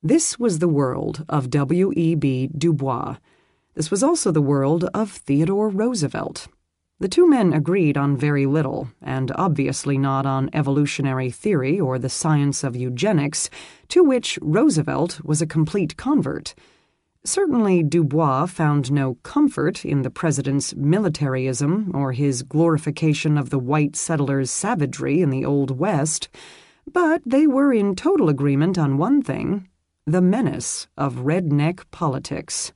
This was the world of W.E.B. Du Bois. This was also the world of Theodore Roosevelt. The two men agreed on very little, and obviously not on evolutionary theory or the science of eugenics, to which Roosevelt was a complete convert. Certainly Du Bois found no comfort in the president's militarism or his glorification of the white settlers' savagery in the Old West, but they were in total agreement on one thing: the menace of redneck politics.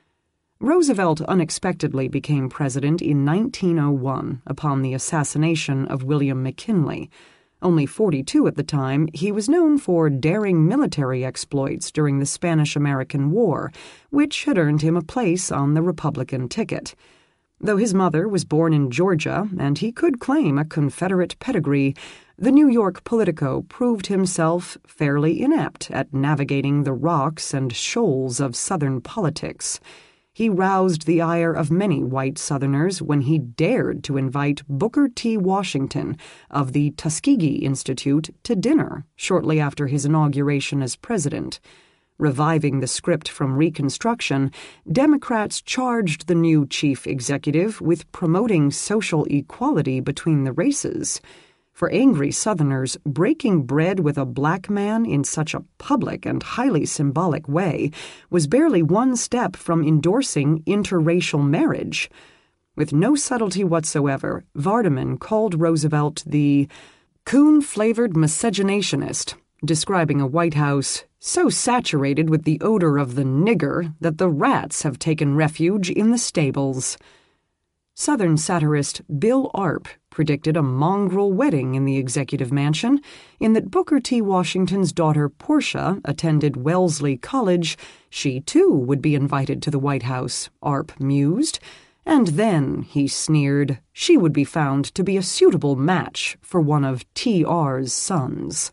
Roosevelt unexpectedly became president in 1901 upon the assassination of William McKinley. Only 42 at the time, he was known for daring military exploits during the Spanish-American War, which had earned him a place on the Republican ticket. Though his mother was born in Georgia and he could claim a Confederate pedigree, the New York Politico proved himself fairly inept at navigating the rocks and shoals of Southern politics. He roused the ire of many white Southerners when he dared to invite Booker T. Washington of the Tuskegee Institute to dinner shortly after his inauguration as president. Reviving the script from Reconstruction, Democrats charged the new chief executive with promoting social equality between the races. For angry Southerners, breaking bread with a black man in such a public and highly symbolic way was barely one step from endorsing interracial marriage. With no subtlety whatsoever, Vardaman called Roosevelt the coon-flavored miscegenationist, describing a White House so saturated with the odor of the nigger that the rats have taken refuge in the stables. Southern satirist Bill Arp predicted a mongrel wedding in the executive mansion, in that Booker T. Washington's daughter Portia attended Wellesley College. She, too, would be invited to the White House, Arp mused, and then, he sneered, she would be found to be a suitable match for one of T.R.'s sons.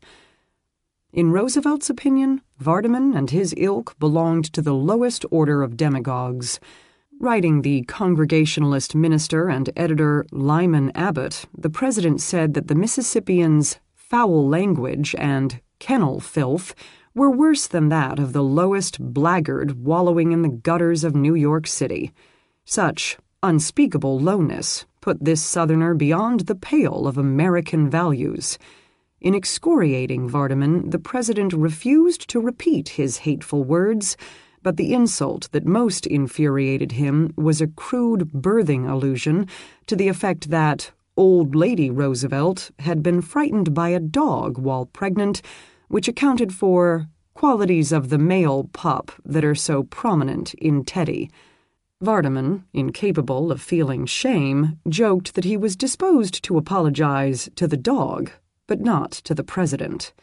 In Roosevelt's opinion, Vardaman and his ilk belonged to the lowest order of demagogues. Writing the Congregationalist minister and editor Lyman Abbott, the president said that the Mississippians' foul language and kennel filth were worse than that of the lowest blackguard wallowing in the gutters of New York City. Such unspeakable lowness put this Southerner beyond the pale of American values. In excoriating Vardaman, the president refused to repeat his hateful words, but the insult that most infuriated him was a crude birthing allusion to the effect that Old Lady Roosevelt had been frightened by a dog while pregnant, which accounted for qualities of the male pup that are so prominent in Teddy. Vardaman, incapable of feeling shame, joked that he was disposed to apologize to the dog, but not to the president.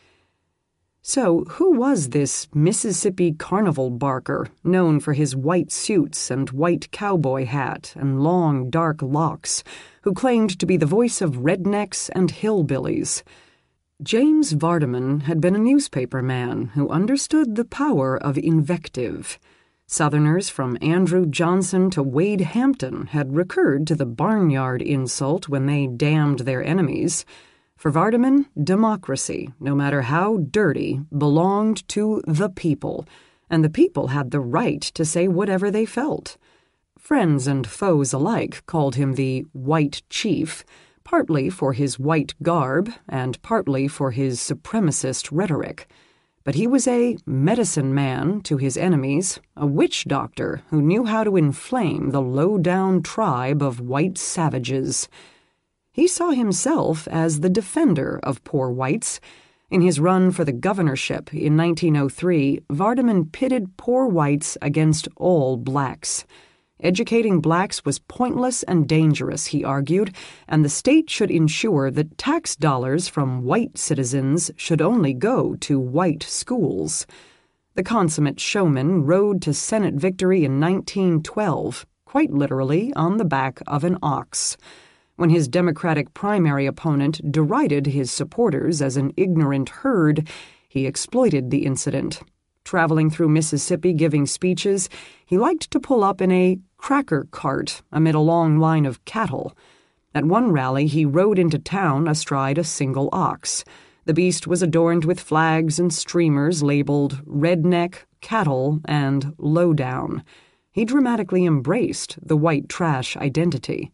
So, who was this Mississippi carnival barker, known for his white suits and white cowboy hat and long, dark locks, who claimed to be the voice of rednecks and hillbillies? James Vardaman had been a newspaper man who understood the power of invective. Southerners from Andrew Johnson to Wade Hampton had recurred to the barnyard insult when they damned their enemies. For Vardaman, democracy, no matter how dirty, belonged to the people, and the people had the right to say whatever they felt. Friends and foes alike called him the White Chief, partly for his white garb and partly for his supremacist rhetoric. But he was a medicine man to his enemies, a witch doctor who knew how to inflame the low-down tribe of white savages. He saw himself as the defender of poor whites. In his run for the governorship in 1903, Vardaman pitted poor whites against all blacks. Educating blacks was pointless and dangerous, he argued, and the state should ensure that tax dollars from white citizens should only go to white schools. The consummate showman rode to Senate victory in 1912, quite literally on the back of an ox. When his Democratic primary opponent derided his supporters as an ignorant herd, he exploited the incident. Traveling through Mississippi giving speeches, he liked to pull up in a cracker cart amid a long line of cattle. At one rally, he rode into town astride a single ox. The beast was adorned with flags and streamers labeled redneck, cattle, and lowdown. He dramatically embraced the white trash identity.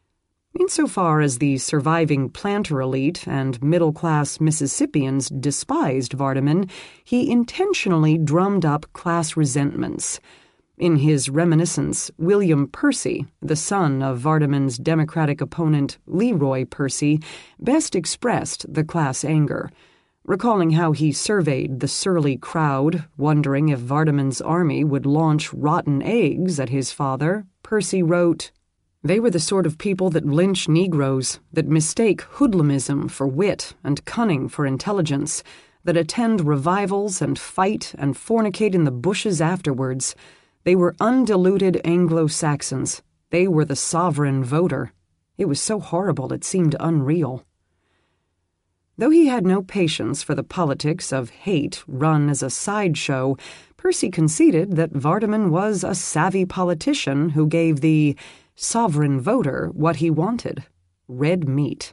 Insofar as the surviving planter elite and middle-class Mississippians despised Vardaman, he intentionally drummed up class resentments. In his reminiscence, William Percy, the son of Vardaman's Democratic opponent Leroy Percy, best expressed the class anger. Recalling how he surveyed the surly crowd, wondering if Vardaman's army would launch rotten eggs at his father, Percy wrote, "They were the sort of people that lynch Negroes, that mistake hoodlumism for wit and cunning for intelligence, that attend revivals and fight and fornicate in the bushes afterwards. They were undiluted Anglo-Saxons. They were the sovereign voter. It was so horrible it seemed unreal." Though he had no patience for the politics of hate run as a sideshow, Percy conceded that Vardaman was a savvy politician who gave the sovereign voter what he wanted: red meat.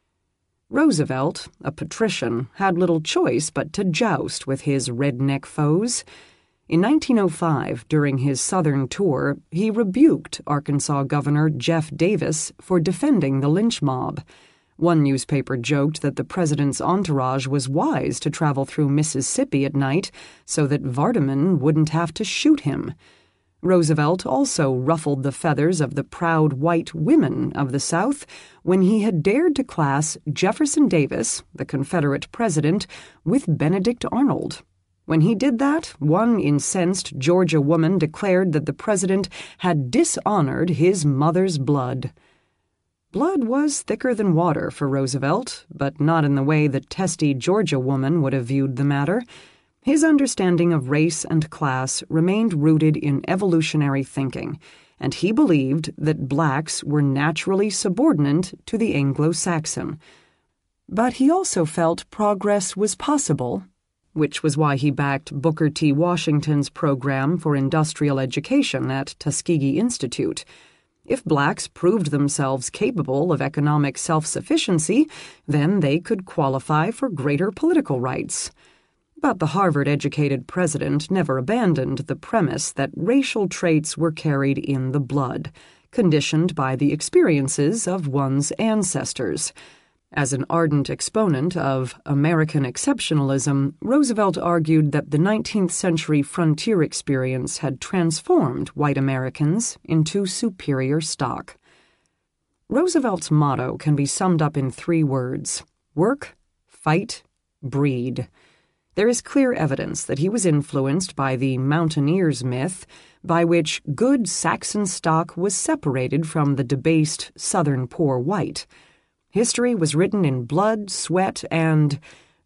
Roosevelt, a patrician, had little choice but to joust with his redneck foes. In 1905, during his Southern tour, he rebuked Arkansas Governor Jeff Davis for defending the lynch mob. One newspaper joked that the president's entourage was wise to travel through Mississippi at night so that Vardaman wouldn't have to shoot him. Roosevelt also ruffled the feathers of the proud white women of the South when he had dared to class Jefferson Davis, the Confederate president, with Benedict Arnold. When he did that, one incensed Georgia woman declared that the president had dishonored his mother's blood. Blood was thicker than water for Roosevelt, but not in the way the testy Georgia woman would have viewed the matter. His understanding of race and class remained rooted in evolutionary thinking, and he believed that blacks were naturally subordinate to the Anglo-Saxon. But he also felt progress was possible, which was why he backed Booker T. Washington's program for industrial education at Tuskegee Institute. If blacks proved themselves capable of economic self-sufficiency, then they could qualify for greater political rights. But the Harvard-educated president never abandoned the premise that racial traits were carried in the blood, conditioned by the experiences of one's ancestors. As an ardent exponent of American exceptionalism, Roosevelt argued that the 19th century frontier experience had transformed white Americans into superior stock. Roosevelt's motto can be summed up in 3 words: work, fight, breed. There is clear evidence that he was influenced by the mountaineers myth, by which good Saxon stock was separated from the debased Southern poor white. History was written in blood, sweat, and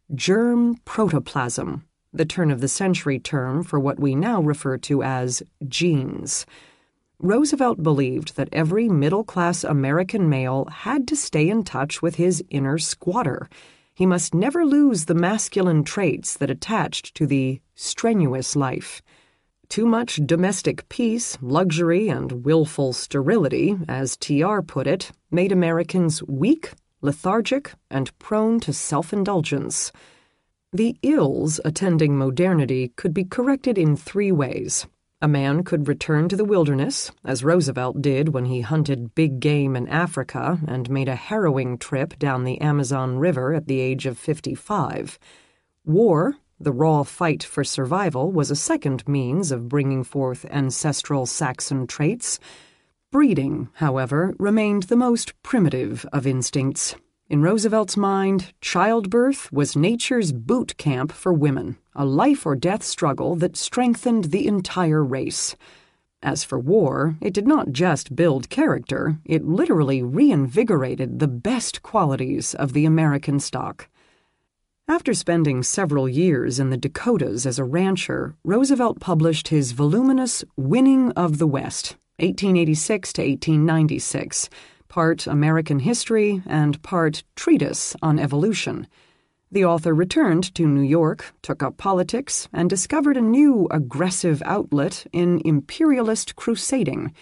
germ protoplasm, the turn-of-the-century term for what we now refer to as genes. Roosevelt believed that every middle-class American male had to stay in touch with his inner squatter. He must never lose the masculine traits that attached to the strenuous life. Too much domestic peace, luxury, and willful sterility, as T.R. put it, made Americans weak, lethargic, and prone to self-indulgence. The ills attending modernity could be corrected in 3 ways. A man could return to the wilderness, as Roosevelt did when he hunted big game in Africa and made a harrowing trip down the Amazon River at the age of 55. War, the raw fight for survival, was a second means of bringing forth ancestral Saxon traits. Breeding, however, remained the most primitive of instincts. In Roosevelt's mind, childbirth was nature's boot camp for women, a life-or-death struggle that strengthened the entire race. As for war, it did not just build character, it literally reinvigorated the best qualities of the American stock. After spending several years in the Dakotas as a rancher, Roosevelt published his voluminous Winning of the West, 1886 to 1896, part American history and part treatise on evolution. The author returned to New York, took up politics, and discovered a new aggressive outlet in imperialist crusading. He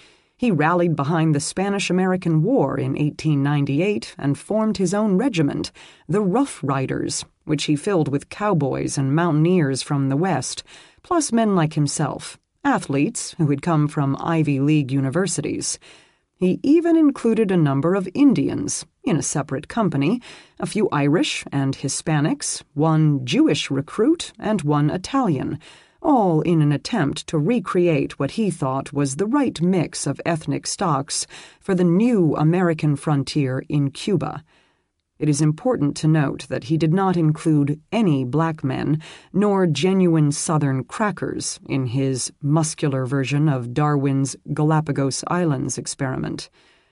He rallied behind the Spanish-American War in 1898 and formed his own regiment, the Rough Riders, which he filled with cowboys and mountaineers from the West, plus men like himself, athletes who had come from Ivy League universities. He even included a number of Indians, in a separate company, a few Irish and Hispanics, one Jewish recruit, and one Italian, all in an attempt to recreate what he thought was the right mix of ethnic stocks for the new American frontier in Cuba. It is important to note that he did not include any black men, nor genuine Southern crackers in his muscular version of Darwin's Galapagos Islands experiment.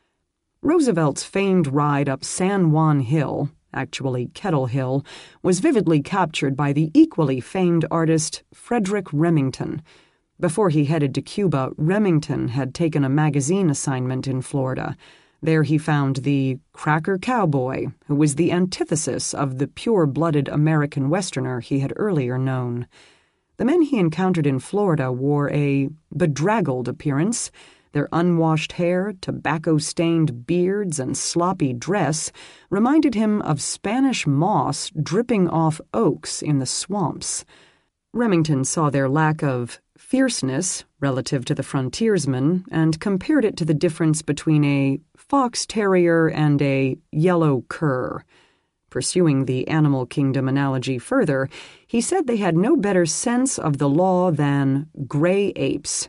Roosevelt's famed ride up San Juan Hill, actually Kettle Hill, was vividly captured by the equally famed artist Frederic Remington. Before he headed to Cuba, Remington had taken a magazine assignment in Florida. There he found the cracker cowboy, who was the antithesis of the pure-blooded American Westerner he had earlier known. The men he encountered in Florida wore a bedraggled appearance. Their unwashed hair, tobacco-stained beards, and sloppy dress reminded him of Spanish moss dripping off oaks in the swamps. Remington saw their lack of fierceness relative to the frontiersmen and compared it to the difference between a fox terrier and a yellow cur. Pursuing the animal kingdom analogy further, he said they had no better sense of the law than gray apes.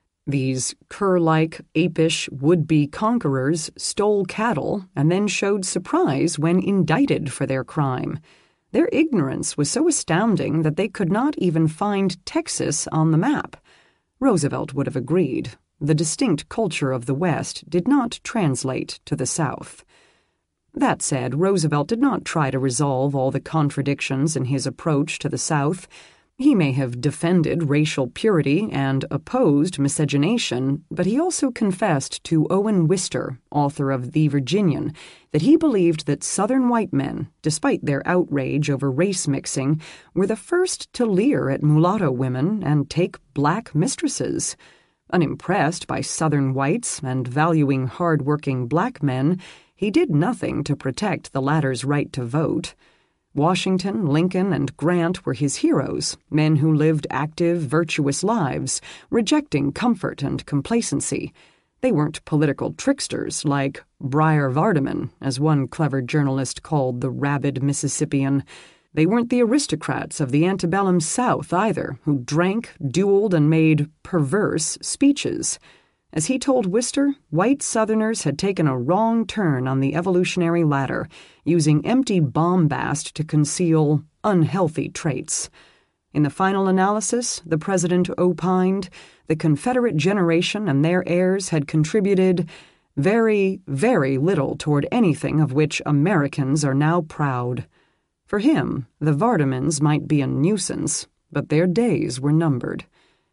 These cur-like, apish, would-be conquerors stole cattle and then showed surprise when indicted for their crime. Their ignorance was so astounding that they could not even find Texas on the map. Roosevelt would have agreed. The distinct culture of the West did not translate to the South. That said, Roosevelt did not try to resolve all the contradictions in his approach to the South. He may have defended racial purity and opposed miscegenation, but he also confessed to Owen Wister, author of The Virginian, that he believed that Southern white men, despite their outrage over race mixing, were the first to leer at mulatto women and take black mistresses. Unimpressed by Southern whites and valuing hard-working black men, he did nothing to protect the latter's right to vote. Washington, Lincoln, and Grant were his heroes, men who lived active, virtuous lives, rejecting comfort and complacency. They weren't political tricksters like Breyer Vardaman, as one clever journalist called the rabid Mississippian. They weren't the aristocrats of the antebellum South either, who drank, dueled, and made perverse speeches. As he told Wister, white Southerners had taken a wrong turn on the evolutionary ladder, using empty bombast to conceal unhealthy traits. In the final analysis, the president opined, the Confederate generation and their heirs had contributed very, very little toward anything of which Americans are now proud. For him, the Vardamans might be a nuisance, but their days were numbered.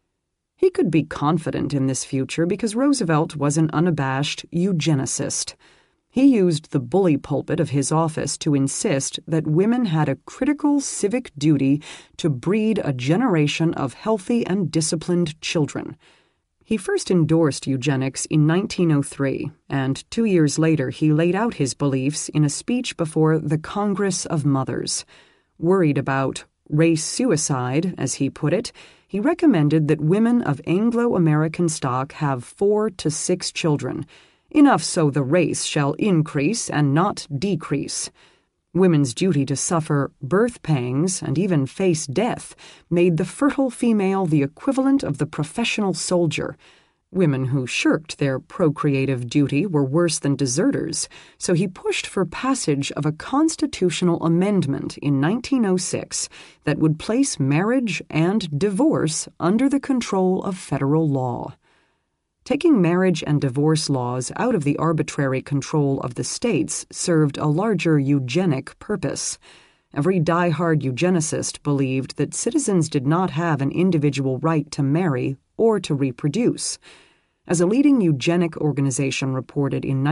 He could be confident in this future because Roosevelt was an unabashed eugenicist. He used the bully pulpit of his office to insist that women had a critical civic duty to breed a generation of healthy and disciplined children. He first endorsed eugenics in 1903, and 2 years later he laid out his beliefs in a speech before the Congress of Mothers. Worried about race suicide, as he put it, he recommended that women of Anglo-American stock have 4 to 6 children, enough so the race shall increase and not decrease. Women's duty to suffer birth pangs and even face death made the fertile female the equivalent of the professional soldier. Women who shirked their procreative duty were worse than deserters, so he pushed for passage of a constitutional amendment in 1906 that would place marriage and divorce under the control of federal law. Taking marriage and divorce laws out of the arbitrary control of the states served a larger eugenic purpose. Every die-hard eugenicist believed that citizens did not have an individual right to marry or to reproduce. As a leading eugenic organization reported in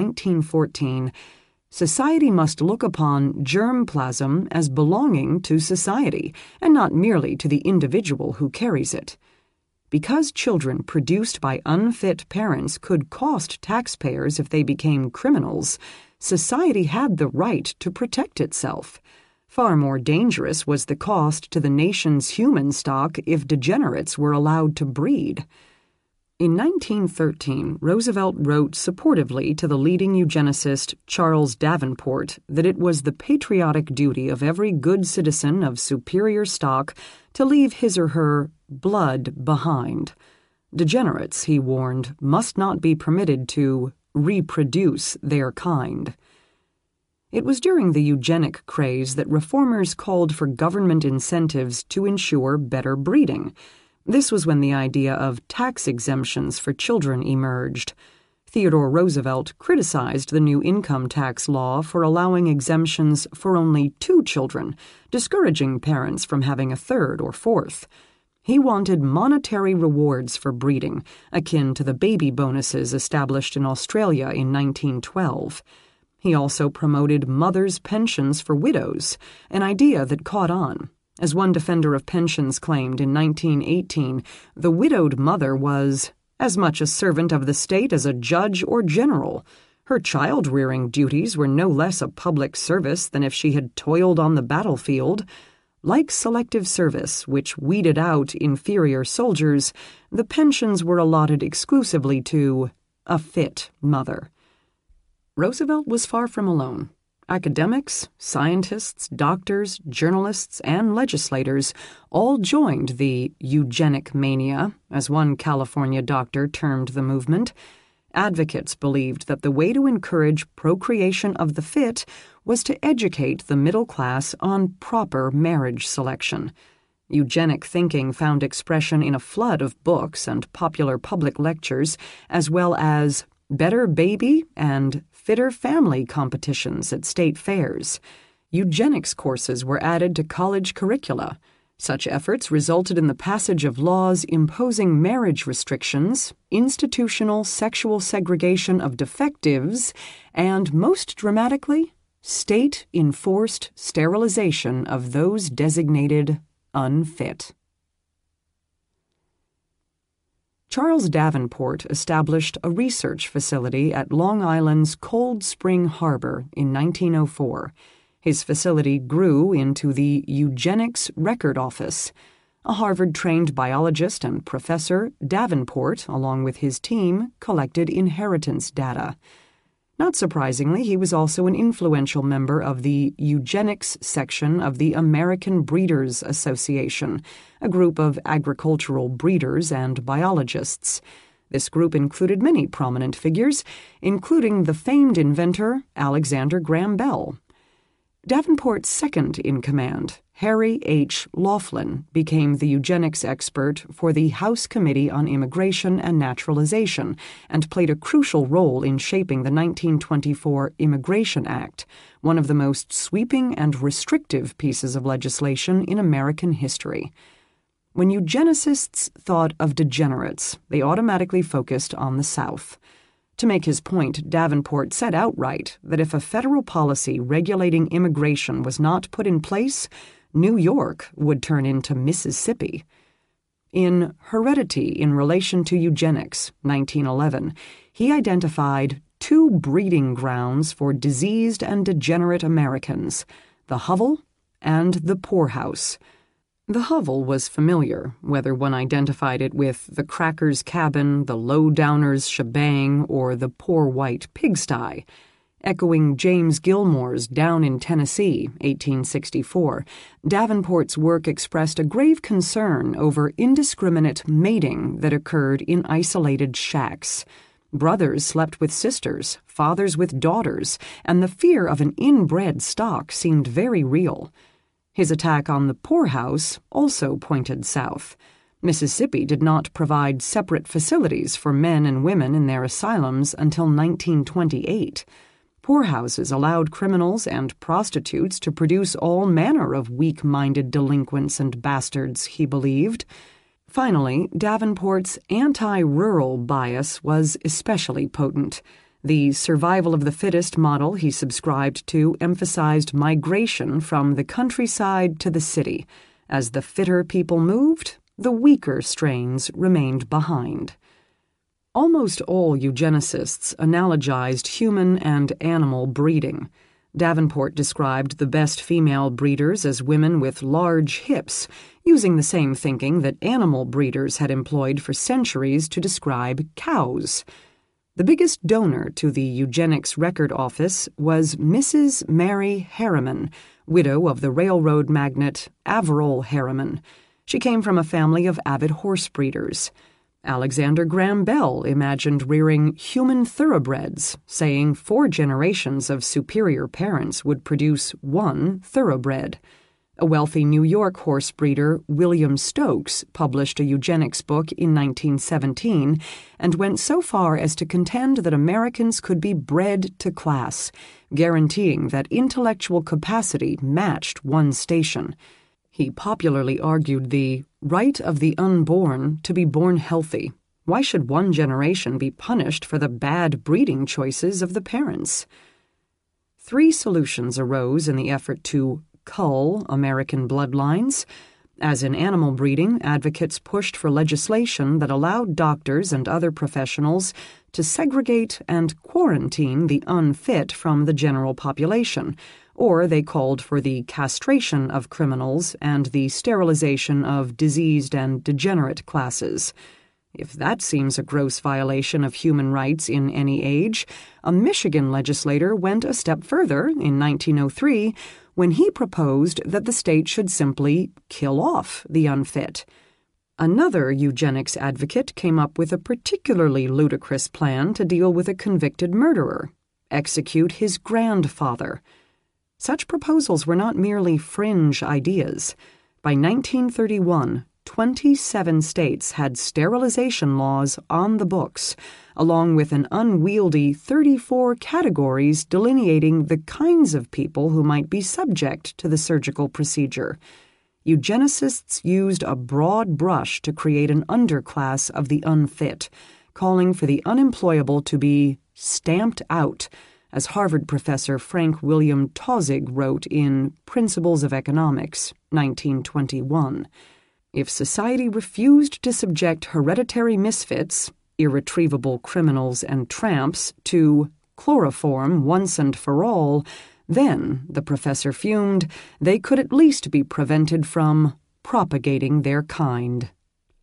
1914, society must look upon germplasm as belonging to society and not merely to the individual who carries it. Because children produced by unfit parents could cost taxpayers if they became criminals, society had the right to protect itself. Far more dangerous was the cost to the nation's human stock if degenerates were allowed to breed. In 1913, Roosevelt wrote supportively to the leading eugenicist Charles Davenport that it was the patriotic duty of every good citizen of superior stock to leave his or her blood behind. Degenerates, he warned, must not be permitted to reproduce their kind. It was during the eugenic craze that reformers called for government incentives to ensure better breeding. This was when the idea of tax exemptions for children emerged. Theodore Roosevelt criticized the new income tax law for allowing exemptions for only 2 children, discouraging parents from having a third or fourth. He wanted monetary rewards for breeding, akin to the baby bonuses established in Australia in 1912. He also promoted mothers' pensions for widows, an idea that caught on. As one defender of pensions claimed in 1918, the widowed mother was as much a servant of the state as a judge or general. Her child-rearing duties were no less a public service than if she had toiled on the battlefield. Like selective service, which weeded out inferior soldiers, the pensions were allotted exclusively to a fit mother. Roosevelt was far from alone. Academics, scientists, doctors, journalists, and legislators all joined the eugenic mania, as one California doctor termed the movement. Advocates believed that the way to encourage procreation of the fit was to educate the middle class on proper marriage selection. Eugenic thinking found expression in a flood of books and popular public lectures, as well as better baby and fitter family competitions at state fairs. Eugenics courses were added to college curricula. Such efforts resulted in the passage of laws imposing marriage restrictions, institutional sexual segregation of defectives, and, most dramatically, state-enforced sterilization of those designated unfit. Charles Davenport established a research facility at Long Island's Cold Spring Harbor in 1904. His facility grew into the Eugenics Record Office. A Harvard-trained biologist and professor, Davenport, along with his team, collected inheritance data. Not surprisingly, he was also an influential member of the eugenics section of the American Breeders Association, a group of agricultural breeders and biologists. This group included many prominent figures, including the famed inventor Alexander Graham Bell. Davenport's second-in-command, Harry H. Laughlin, became the eugenics expert for the House Committee on Immigration and Naturalization and played a crucial role in shaping the 1924 Immigration Act, one of the most sweeping and restrictive pieces of legislation in American history. When eugenicists thought of degenerates, they automatically focused on the South. To make his point, Davenport said outright that if a federal policy regulating immigration was not put in place, New York would turn into Mississippi. In Heredity in Relation to Eugenics, 1911, he identified 2 breeding grounds for diseased and degenerate Americans, the hovel and the poorhouse. The hovel was familiar, whether one identified it with the Crackers Cabin, the Low-Downers Shebang, or the Poor White Pigsty. Echoing James Gilmore's Down in Tennessee, 1864, Davenport's work expressed a grave concern over indiscriminate mating that occurred in isolated shacks. Brothers slept with sisters, fathers with daughters, and the fear of an inbred stock seemed very real. His attack on the poorhouse also pointed south. Mississippi did not provide separate facilities for men and women in their asylums until 1928. Poorhouses allowed criminals and prostitutes to produce all manner of weak-minded delinquents and bastards, he believed. Finally, Davenport's anti-rural bias was especially potent. The survival of the fittest model he subscribed to emphasized migration from the countryside to the city. As the fitter people moved, The weaker strains remained behind. Almost all eugenicists analogized human and animal breeding. Davenport described the best female breeders as women with large hips, using the same thinking that animal breeders had employed for centuries to describe cows. The biggest donor to the Eugenics Record Office was Mrs. Mary Harriman, widow of the railroad magnate Averell Harriman. She came from a family of avid horse breeders. Alexander Graham Bell imagined rearing human thoroughbreds, saying 4 generations of superior parents would produce 1 thoroughbred. A wealthy New York horse breeder, William Stokes, published a eugenics book in 1917 and went so far as to contend that Americans could be bred to class, guaranteeing that intellectual capacity matched one's station. He popularly argued the right of the unborn to be born healthy. Why should one generation be punished for the bad breeding choices of the parents? 3 solutions arose in the effort to cull American bloodlines. As in animal breeding, advocates pushed for legislation that allowed doctors and other professionals to segregate and quarantine the unfit from the general population, or they called for the castration of criminals and the sterilization of diseased and degenerate classes. If that seems a gross violation of human rights in any age, a Michigan legislator went a step further in 1903 when he proposed that the state should simply kill off the unfit. Another eugenics advocate came up with a particularly ludicrous plan to deal with a convicted murderer: execute his grandfather. Such proposals were not merely fringe ideas. By 1931, 27 states had sterilization laws on the books, along with an unwieldy 34 categories delineating the kinds of people who might be subject to the surgical procedure. Eugenicists used a broad brush to create an underclass of the unfit, calling for the unemployable to be stamped out, as Harvard professor Frank William Taussig wrote in Principles of Economics, 1921. If society refused to subject hereditary misfits, irretrievable criminals and tramps, to chloroform once and for all, then, the professor fumed, they could at least be prevented from propagating their kind.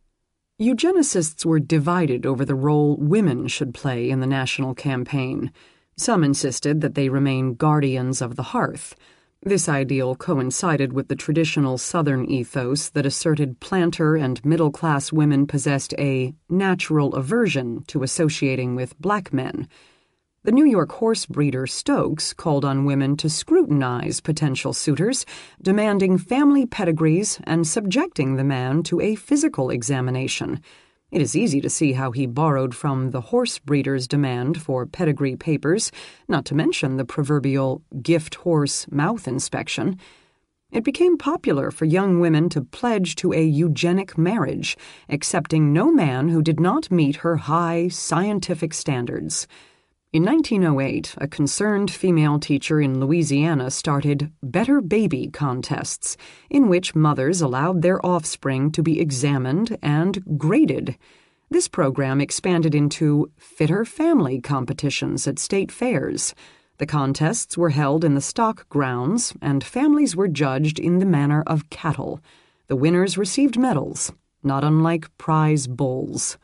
Eugenicists were divided over the role women should play in the national campaign. Some insisted that they remain guardians of the hearth. This ideal coincided with the traditional Southern ethos that asserted planter and middle-class women possessed a natural aversion to associating with black men. The New York horse breeder Stokes called on women to scrutinize potential suitors, demanding family pedigrees and subjecting the man to a physical examination. It is easy to see how he borrowed from the horse breeder's demand for pedigree papers, not to mention the proverbial gift horse mouth inspection. It became popular for young women to pledge to a eugenic marriage, accepting no man who did not meet her high scientific standards. In 1908, a concerned female teacher in Louisiana started Better Baby contests, in which mothers allowed their offspring to be examined and graded. This program expanded into Fitter Family competitions at state fairs. The contests were held in the stock grounds, and families were judged in the manner of cattle. The winners received medals, not unlike prize bulls.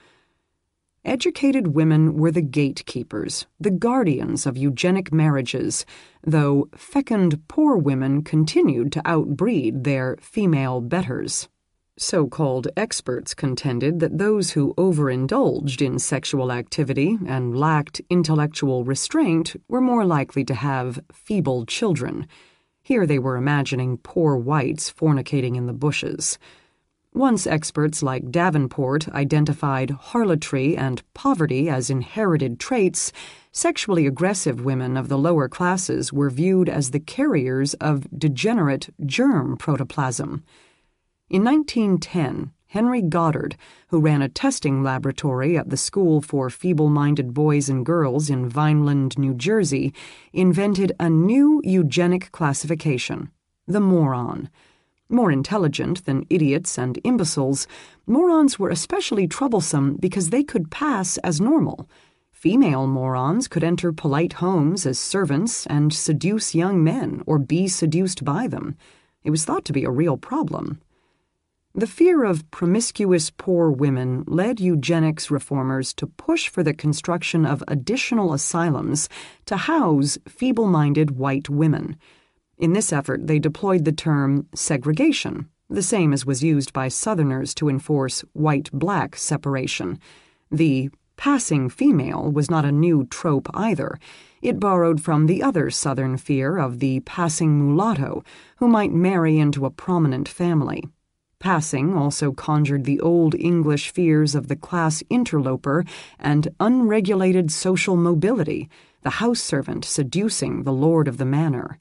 Educated women were the gatekeepers, the guardians of eugenic marriages, though fecund poor women continued to outbreed their female betters. So-called experts contended that those who overindulged in sexual activity and lacked intellectual restraint were more likely to have feeble children. Here they were imagining poor whites fornicating in the bushes. Once experts like Davenport identified harlotry and poverty as inherited traits, sexually aggressive women of the lower classes were viewed as the carriers of degenerate germ protoplasm. In 1910, Henry Goddard, who ran a testing laboratory at the School for Feeble-Minded Boys and Girls in Vineland, New Jersey, invented a new eugenic classification, the moron. More intelligent than idiots and imbeciles, morons were especially troublesome because they could pass as normal. Female morons could enter polite homes as servants and seduce young men or be seduced by them. It was thought to be a real problem. The fear of promiscuous poor women led eugenics reformers to push for the construction of additional asylums to house feeble-minded white women. In this effort, they deployed the term segregation, the same as was used by Southerners to enforce white-black separation. The passing female was not a new trope either. It borrowed from the other Southern fear of the passing mulatto, who might marry into a prominent family. Passing also conjured the old English fears of the class interloper and unregulated social mobility, the house servant seducing the lord of the manor.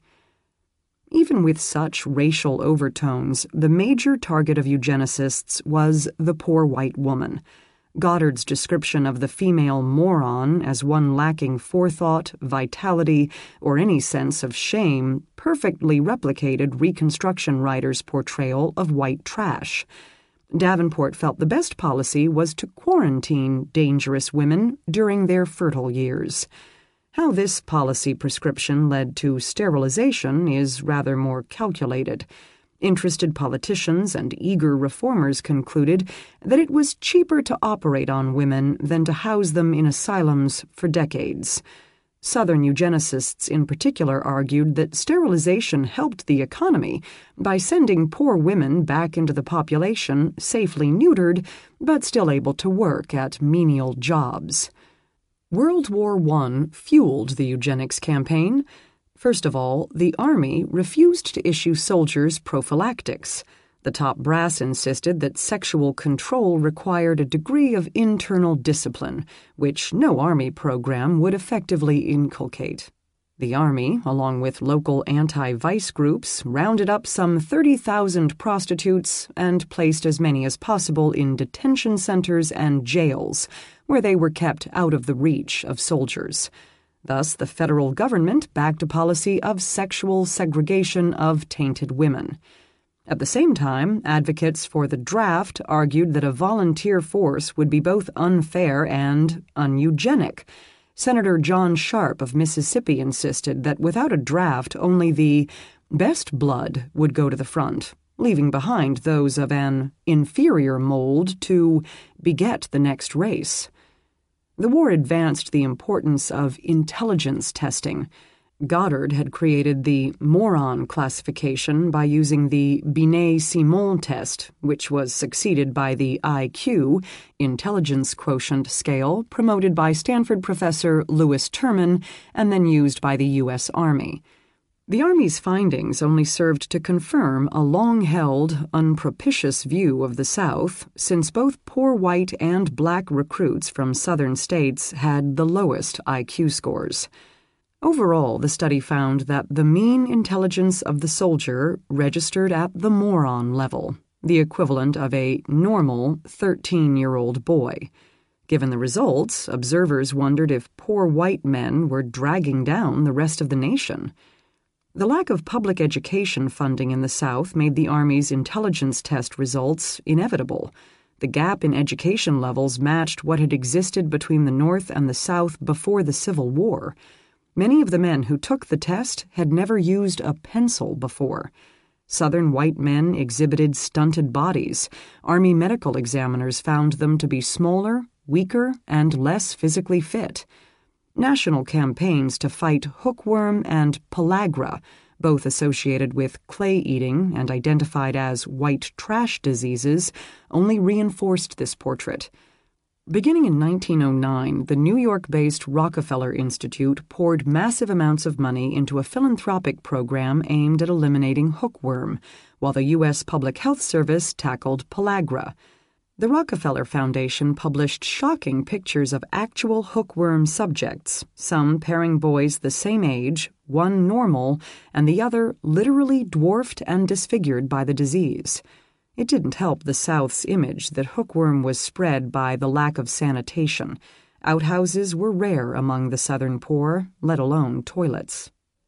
Even with such racial overtones, the major target of eugenicists was the poor white woman. Goddard's description of the female moron as one lacking forethought, vitality, or any sense of shame perfectly replicated Reconstruction writers' portrayal of white trash. Davenport felt the best policy was to quarantine dangerous women during their fertile years. How this policy prescription led to sterilization is rather more calculated. Interested politicians and eager reformers concluded that it was cheaper to operate on women than to house them in asylums for decades. Southern eugenicists in particular argued that sterilization helped the economy by sending poor women back into the population safely neutered but still able to work at menial jobs. World War I fueled the eugenics campaign. First of all, the Army refused to issue soldiers prophylactics. The top brass insisted that sexual control required a degree of internal discipline, which no Army program would effectively inculcate. The Army, along with local anti-vice groups, rounded up some 30,000 prostitutes and placed as many as possible in detention centers and jails, where they were kept out of the reach of soldiers. Thus, the federal government backed a policy of sexual segregation of tainted women. At the same time, advocates for the draft argued that a volunteer force would be both unfair and uneugenic. Senator John Sharp of Mississippi insisted that without a draft, only the best blood would go to the front, leaving behind those of an inferior mold to beget the next race. The war advanced the importance of intelligence testing. Goddard had created the moron classification by using the Binet-Simon test, which was succeeded by the IQ, Intelligence Quotient Scale, promoted by Stanford professor Lewis Terman and then used by the U.S. Army. The Army's findings only served to confirm a long-held, unpropitious view of the South, since both poor white and black recruits from Southern states had the lowest IQ scores. Overall, the study found that the mean intelligence of the soldier registered at the moron level, the equivalent of a normal 13-year-old boy. Given the results, observers wondered if poor white men were dragging down the rest of the nation. The lack of public education funding in the South made the Army's intelligence test results inevitable. The gap in education levels matched what had existed between the North and the South before the Civil War. Many of the men who took the test had never used a pencil before. Southern white men exhibited stunted bodies. Army medical examiners found them to be smaller, weaker, and less physically fit. National campaigns to fight hookworm and pellagra, both associated with clay eating and identified as white trash diseases, only reinforced this portrait. Beginning in 1909, the New York-based Rockefeller Institute poured massive amounts of money into a philanthropic program aimed at eliminating hookworm, while the U.S. Public Health Service tackled pellagra. The Rockefeller Foundation published shocking pictures of actual hookworm subjects, some pairing boys the same age, one normal, and the other literally dwarfed and disfigured by the disease. It didn't help the South's image that hookworm was spread by the lack of sanitation. Outhouses were rare among the Southern poor, let alone toilets.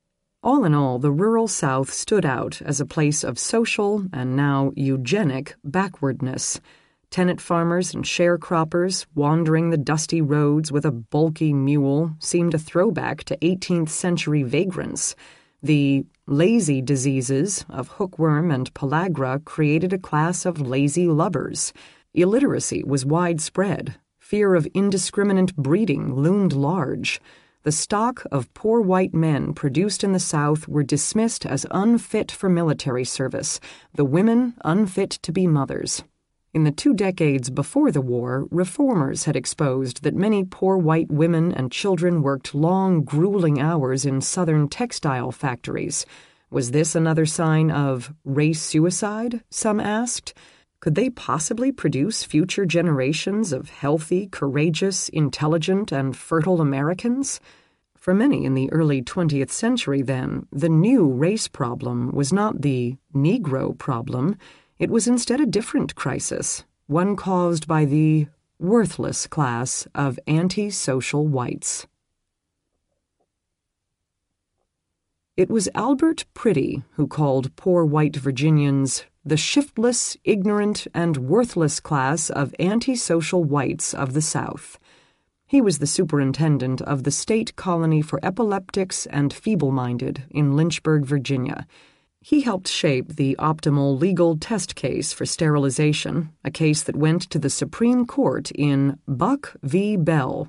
All in all, the rural South stood out as a place of social and now eugenic backwardness. Tenant farmers and sharecroppers wandering the dusty roads with a bulky mule seemed a throwback to 18th century vagrants. The lazy diseases of hookworm and pellagra created a class of lazy lubbers. Illiteracy was widespread. Fear of indiscriminate breeding loomed large. The stock of poor white men produced in the South were dismissed as unfit for military service, the women unfit to be mothers. In the 2 decades before the war, reformers had exposed that many poor white women and children worked long, grueling hours in Southern textile factories. Was this another sign of race suicide, some asked? Could they possibly produce future generations of healthy, courageous, intelligent, and fertile Americans? For many in the early 20th century, then, the new race problem was not the Negro problem. It was instead a different crisis, one caused by the worthless class of anti-social whites. It was Albert Priddy who called poor white Virginians the shiftless, ignorant, and worthless class of anti-social whites of the South. He was the superintendent of the state colony for epileptics and feeble-minded in Lynchburg, Virginia. He helped shape the optimal legal test case for sterilization, a case that went to the Supreme Court in Buck v. Bell,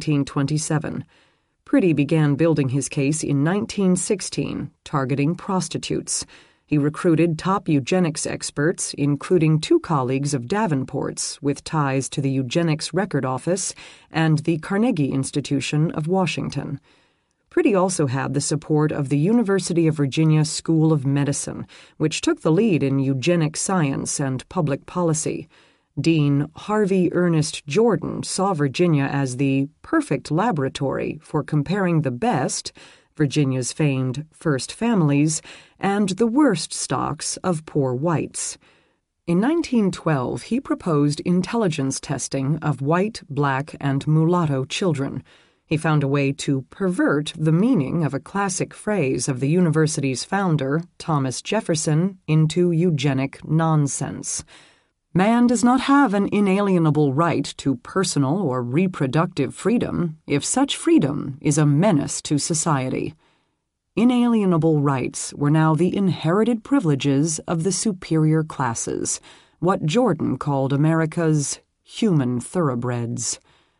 1927. Priddy began building his case in 1916, targeting prostitutes. He recruited top eugenics experts, including 2 colleagues of Davenport's with ties to the Eugenics Record Office and the Carnegie Institution of Washington. Priddy also had the support of the University of Virginia School of Medicine, which took the lead in eugenic science and public policy. Dean Harvey Ernest Jordan saw Virginia as the perfect laboratory for comparing the best, Virginia's famed first families, and the worst stocks of poor whites. In 1912, he proposed intelligence testing of white, black, and mulatto children. He found a way to pervert the meaning of a classic phrase of the university's founder, Thomas Jefferson, into eugenic nonsense. Man does not have an inalienable right to personal or reproductive freedom if such freedom is a menace to society. Inalienable rights were now the inherited privileges of the superior classes, what Jordan called America's human thoroughbreds.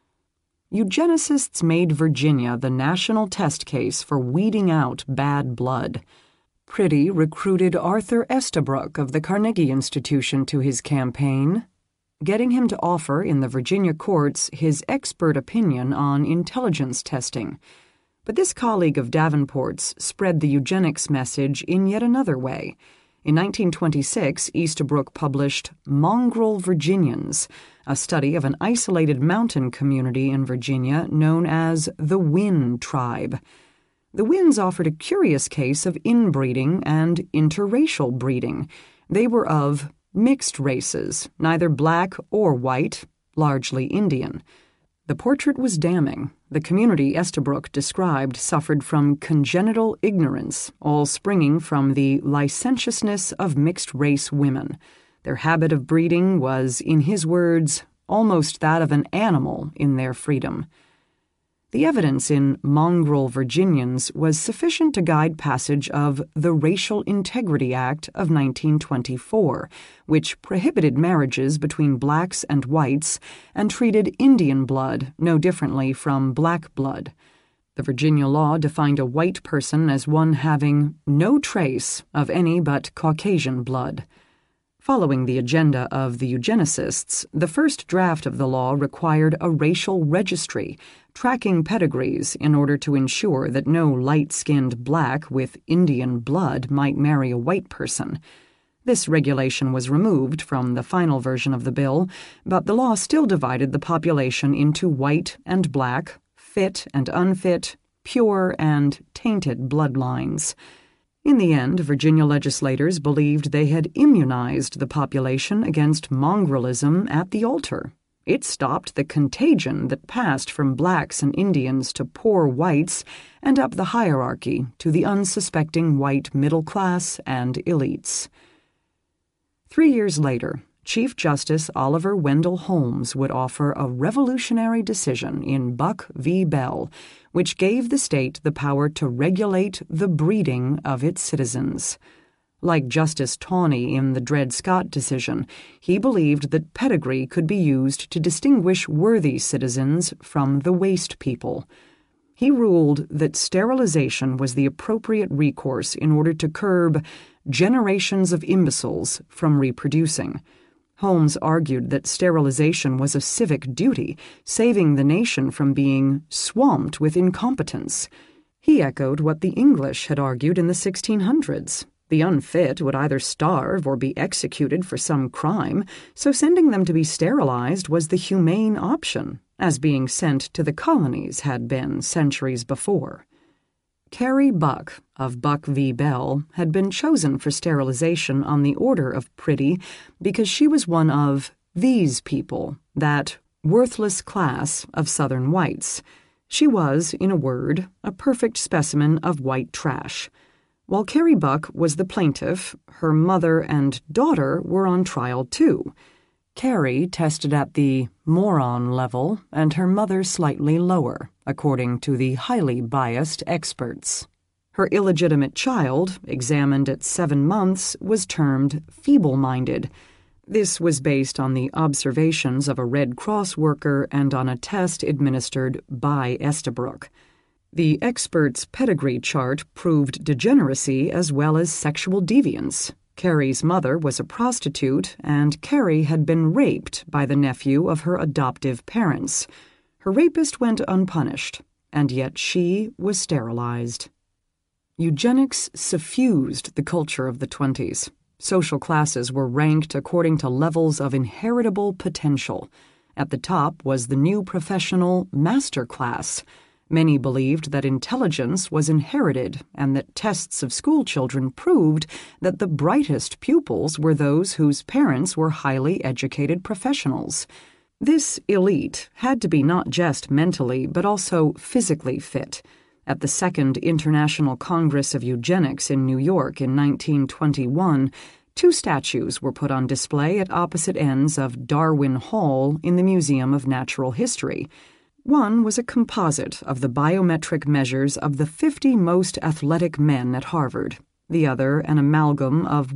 Eugenicists made Virginia the national test case for weeding out bad blood. Priddy recruited Arthur Estabrook of the Carnegie Institution to his campaign, getting him to offer in the Virginia courts his expert opinion on intelligence testing. But this colleague of Davenport's spread the eugenics message in yet another way. In 1926, Estabrook published Mongrel Virginians, a study of an isolated mountain community in Virginia known as the Wynn tribe. The Wynns offered a curious case of inbreeding and interracial breeding. They were of mixed races, neither black or white, largely Indian. The portrait was damning. The community Estabrook described suffered from congenital ignorance, all springing from the licentiousness of mixed-race women. Their habit of breeding was, in his words, almost that of an animal in their freedom. The evidence in Mongrel Virginians was sufficient to guide passage of the Racial Integrity Act of 1924, which prohibited marriages between blacks and whites and treated Indian blood no differently from black blood. The Virginia law defined a white person as one having no trace of any but Caucasian blood. Following the agenda of the eugenicists, the first draft of the law required a racial registry, tracking pedigrees in order to ensure that no light-skinned black with Indian blood might marry a white person. This regulation was removed from the final version of the bill, but the law still divided the population into white and black, fit and unfit, pure and tainted bloodlines. In the end, Virginia legislators believed they had immunized the population against mongrellism at the altar. It stopped the contagion that passed from blacks and Indians to poor whites and up the hierarchy to the unsuspecting white middle class and elites. 3 years later, Chief Justice Oliver Wendell Holmes would offer a revolutionary decision in Buck v. Bell, which gave the state the power to regulate the breeding of its citizens. Like Justice Taney in the Dred Scott decision, he believed that pedigree could be used to distinguish worthy citizens from the waste people. He ruled that sterilization was the appropriate recourse in order to curb generations of imbeciles from reproducing. Holmes argued that sterilization was a civic duty, saving the nation from being swamped with incompetence. He echoed what the English had argued in the 1600s. The unfit would either starve or be executed for some crime, so sending them to be sterilized was the humane option, as being sent to the colonies had been centuries before. Carrie Buck of Buck v. Bell had been chosen for sterilization on the order of Pretty because she was one of these people, that worthless class of Southern whites. She was, in a word, a perfect specimen of white trash. While Carrie Buck was the plaintiff, her mother and daughter were on trial too. Carrie tested at the moron level and her mother slightly lower, according to the highly biased experts. Her illegitimate child, examined at 7 months, was termed feeble-minded. This was based on the observations of a Red Cross worker and on a test administered by Estabrook. The expert's pedigree chart proved degeneracy as well as sexual deviance. Carrie's mother was a prostitute, and Carrie had been raped by the nephew of her adoptive parents. Her rapist went unpunished, and yet she was sterilized. Eugenics suffused the culture of the 20s. Social classes were ranked according to levels of inheritable potential. At the top was the new professional master class. Many believed that intelligence was inherited and that tests of schoolchildren proved that the brightest pupils were those whose parents were highly educated professionals. This elite had to be not just mentally but also physically fit. At the Second International Congress of Eugenics in New York in 1921, 2 statues were put on display at opposite ends of Darwin Hall in the Museum of Natural History. One was a composite of the biometric measures of the 50 most athletic men at Harvard, the other an amalgam of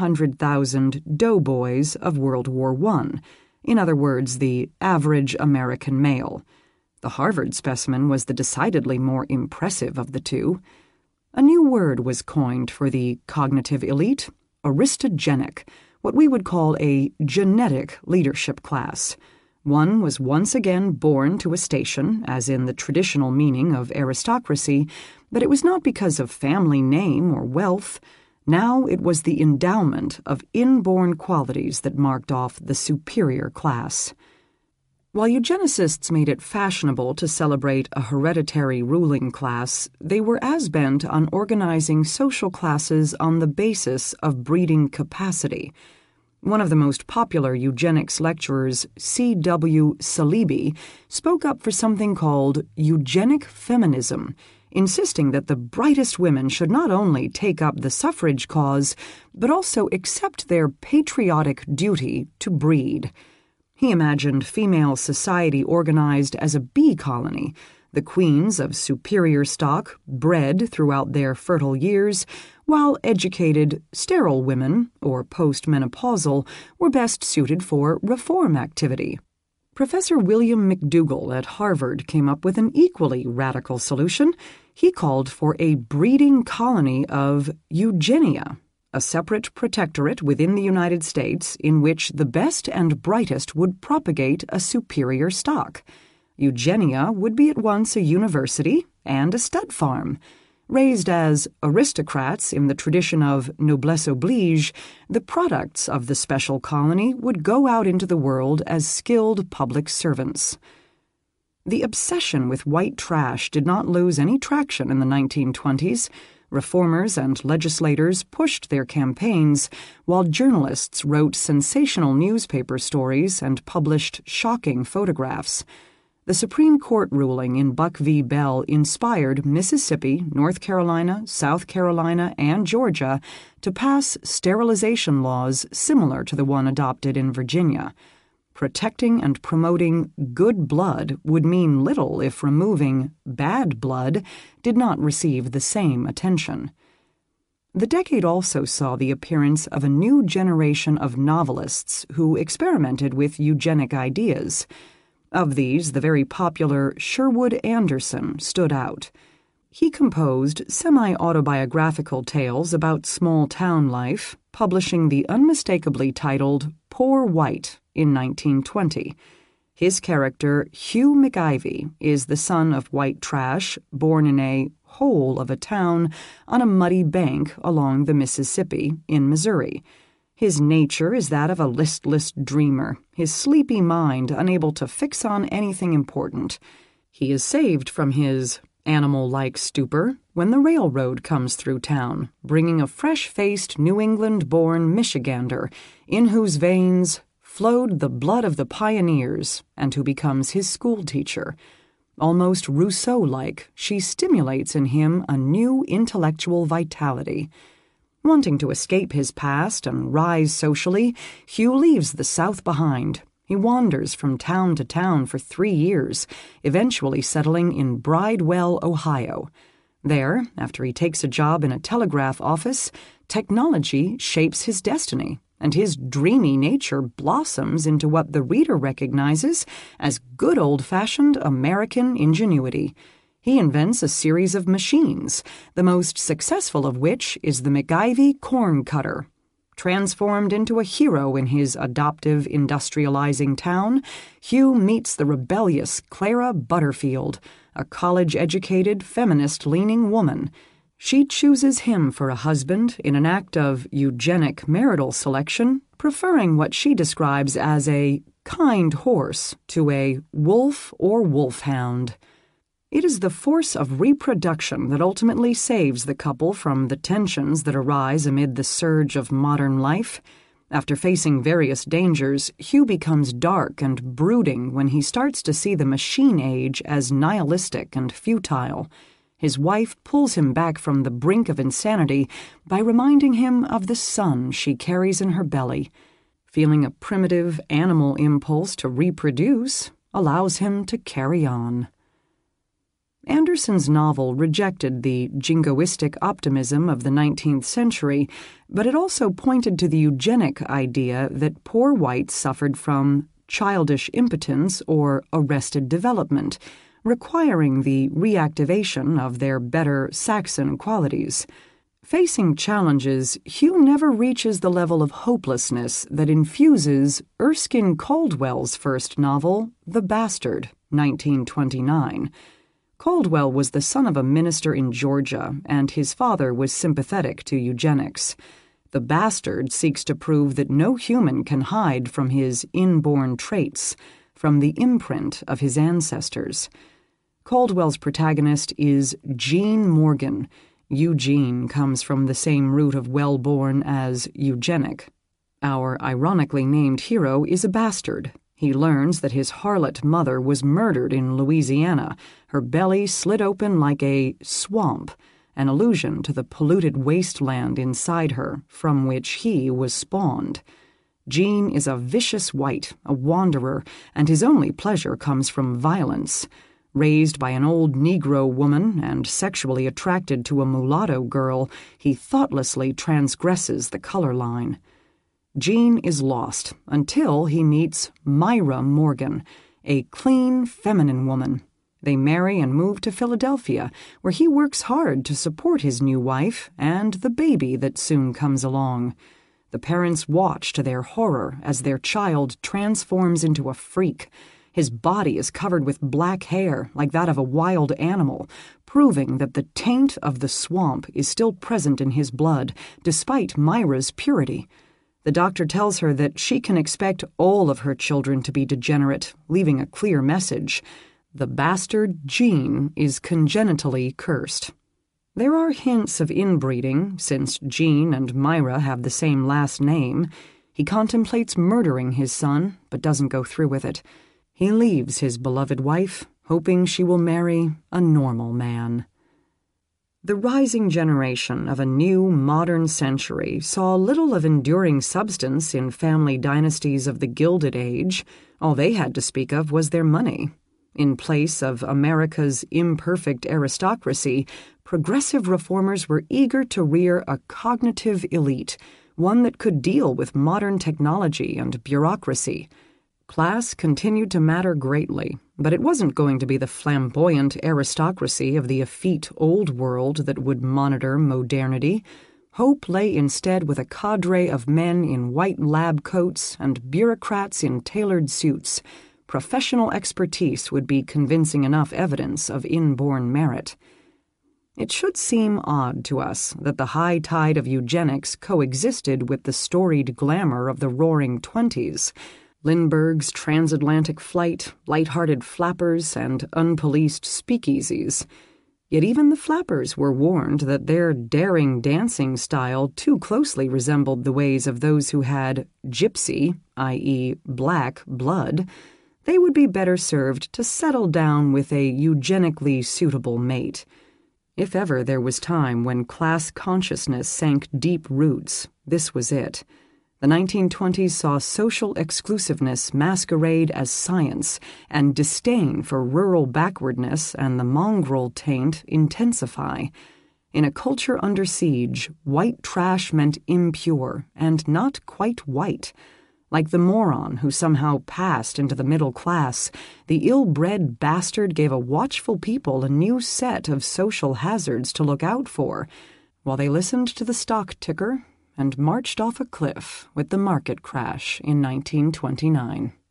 100,000 doughboys of World War I, in other words, the average American male. The Harvard specimen was the decidedly more impressive of the two. A new word was coined for the cognitive elite, aristogenic, what we would call a genetic leadership class. One was once again born to a station, as in the traditional meaning of aristocracy, but it was not because of family name or wealth. Now it was the endowment of inborn qualities that marked off the superior class. While eugenicists made it fashionable to celebrate a hereditary ruling class, they were as bent on organizing social classes on the basis of breeding capacity. One of the most popular eugenics lecturers, C.W. Saleeby, spoke up for something called eugenic feminism, insisting that the brightest women should not only take up the suffrage cause, but also accept their patriotic duty to breed. He imagined female society organized as a bee colony. The queens of superior stock bred throughout their fertile years, while educated, sterile women, or postmenopausal, were best suited for reform activity. Professor William McDougall at Harvard came up with an equally radical solution. He called for a breeding colony of eugenia, a separate protectorate within the United States in which the best and brightest would propagate a superior stock. Eugenia would be at once a university and a stud farm. Raised as aristocrats in the tradition of noblesse oblige, the products of the special colony would go out into the world as skilled public servants. The obsession with white trash did not lose any traction in the 1920s. Reformers and legislators pushed their campaigns, while journalists wrote sensational newspaper stories and published shocking photographs. The Supreme Court ruling in Buck v. Bell inspired Mississippi, North Carolina, South Carolina, and Georgia to pass sterilization laws similar to the one adopted in Virginia. Protecting and promoting good blood would mean little if removing bad blood did not receive the same attention. The decade also saw the appearance of a new generation of novelists who experimented with eugenic ideas. Of these, the very popular Sherwood Anderson stood out. He composed semi-autobiographical tales about small-town life, publishing the unmistakably titled Poor White in 1920. His character, Hugh McIvy, is the son of white trash, born in a hole of a town on a muddy bank along the Mississippi in Missouri. His nature is that of a listless dreamer, his sleepy mind unable to fix on anything important. He is saved from his animal-like stupor when the railroad comes through town, bringing a fresh-faced New England-born Michigander in whose veins flowed the blood of the pioneers and who becomes his schoolteacher. Almost Rousseau-like, she stimulates in him a new intellectual vitality. Wanting to escape his past and rise socially, Hugh leaves the South behind. He wanders from town to town for 3 years, eventually settling in Bridewell, Ohio. There, after he takes a job in a telegraph office, technology shapes his destiny, and his dreamy nature blossoms into what the reader recognizes as good old-fashioned American ingenuity. He invents a series of machines, the most successful of which is the McIvy corn cutter. Transformed into a hero in his adoptive industrializing town, Hugh meets the rebellious Clara Butterfield, a college-educated, feminist-leaning woman. She chooses him for a husband in an act of eugenic marital selection, preferring what she describes as a kind horse to a wolf or wolfhound. It is the force of reproduction that ultimately saves the couple from the tensions that arise amid the surge of modern life. After facing various dangers, Hugh becomes dark and brooding when he starts to see the machine age as nihilistic and futile. His wife pulls him back from the brink of insanity by reminding him of the son she carries in her belly. Feeling a primitive animal impulse to reproduce allows him to carry on. Anderson's novel rejected the jingoistic optimism of the 19th century, but it also pointed to the eugenic idea that poor whites suffered from childish impotence or arrested development, requiring the reactivation of their better Saxon qualities. Facing challenges, Hugh never reaches the level of hopelessness that infuses Erskine Caldwell's first novel, The Bastard, 1929. Caldwell was the son of a minister in Georgia, and his father was sympathetic to eugenics. The Bastard seeks to prove that no human can hide from his inborn traits, from the imprint of his ancestors. Caldwell's protagonist is Jean Morgan. Eugene comes from the same root of well-born as eugenic. Our ironically named hero is a bastard. He learns that his harlot mother was murdered in Louisiana, her belly slit open like a swamp, an allusion to the polluted wasteland inside her from which he was spawned. Jean is a vicious white, a wanderer, and his only pleasure comes from violence. Raised by an old Negro woman and sexually attracted to a mulatto girl, he thoughtlessly transgresses the color line. Jean is lost until he meets Myra Morgan, a clean, feminine woman. They marry and move to Philadelphia, where he works hard to support his new wife and the baby that soon comes along. The parents watch to their horror as their child transforms into a freak. His body is covered with black hair, like that of a wild animal, proving that the taint of the swamp is still present in his blood, despite Myra's purity. The doctor tells her that she can expect all of her children to be degenerate, leaving a clear message. The bastard Jean is congenitally cursed. There are hints of inbreeding, since Jean and Myra have the same last name. He contemplates murdering his son, but doesn't go through with it. He leaves his beloved wife, hoping she will marry a normal man. The rising generation of a new, modern century saw little of enduring substance in family dynasties of the Gilded Age. All they had to speak of was their money. In place of America's imperfect aristocracy, progressive reformers were eager to rear a cognitive elite, one that could deal with modern technology and bureaucracy. Class continued to matter greatly, but it wasn't going to be the flamboyant aristocracy of the effete old world that would monitor modernity. Hope lay instead with a cadre of men in white lab coats and bureaucrats in tailored suits. Professional expertise would be convincing enough evidence of inborn merit. It should seem odd to us that the high tide of eugenics coexisted with the storied glamour of the Roaring Twenties. Lindbergh's transatlantic flight, light-hearted flappers, and unpoliced speakeasies. Yet even the flappers were warned that their daring dancing style too closely resembled the ways of those who had gypsy, i.e., black, blood. They would be better served to settle down with a eugenically suitable mate. If ever there was time when class consciousness sank deep roots, this was it. The 1920s saw social exclusiveness masquerade as science, and disdain for rural backwardness and the mongrel taint intensify. In a culture under siege, white trash meant impure and not quite white. Like the moron who somehow passed into the middle class, the ill-bred bastard gave a watchful people a new set of social hazards to look out for, while they listened to the stock ticker and marched off a cliff with the market crash in 1929.